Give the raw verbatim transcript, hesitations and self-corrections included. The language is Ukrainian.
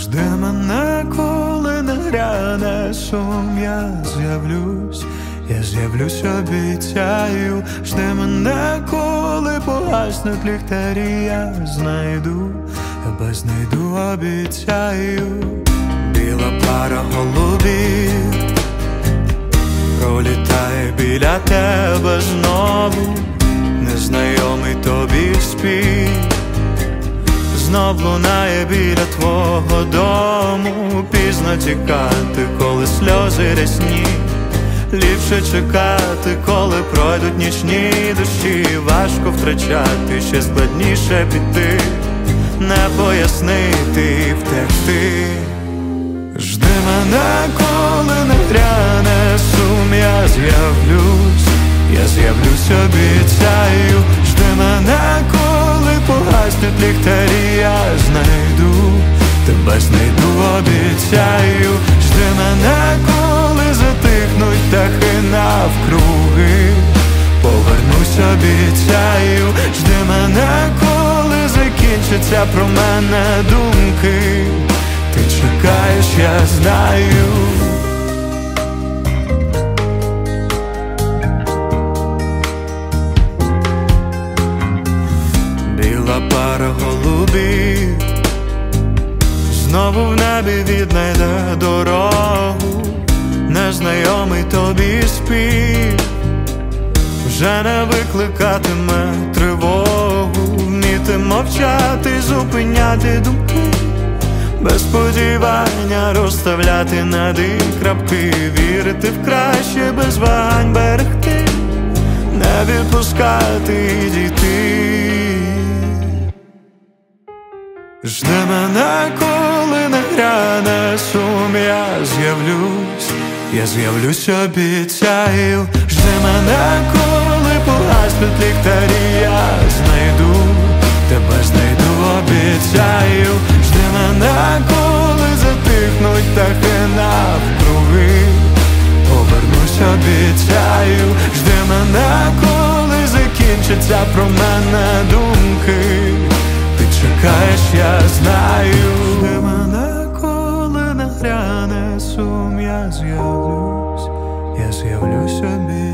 Жди мене, коли нагряне сум, я з'явлюсь, я з'явлюсь, обіцяю. Жди мене, коли погаснуть ліхтарі, я знайду, тебе знайду, обіцяю. Біла пара голубів пролітає біля тебе знову, незнайомий тобі спів знов лунає біля твого дому. Пізно тікати, коли сльози рясні, ліпше чекати, коли пройдуть нічні дощі. Важко втрачати, ще складніше піти, не пояснити і втекти. Жди мене, коли нагряне сум, я з'явлюсь, я з'явлюсь, обіцяю. Жди мене, коли погаснуть ліхтарі, я знайду, тебе знайду, обіцяю. Жди мене, коли затихнуть птахи навкруги, повернусь, обіцяю. Жди мене, коли закінчаться про мене думки, ти чекаєш, я знаю. Біла пара голубів знову в небі віднайде дорогу, незнайомий тобі спів вже не викликатиме тривогу. Вміти мовчати, зупиняти думки, без сподівання розставляти над і крапки, вірити в краще, без вагань берегти, не відпускати і дійти. Жди мене, коли нагряне сум, я з'явлюсь, я з'явлюсь, обіцяю. Жди мене, коли погаснуть ліхтарі, я знайду, тебе знайду, обіцяю. Жди мене, коли затихнуть птахи навкруги, повернусь, обіцяю. Жди мене, коли закінчаться про мене думки, ти чекаєш, я знаю. Жди мене, коли нагряне сум, я з'явлюсь, я з'явлюсь, обіцяю.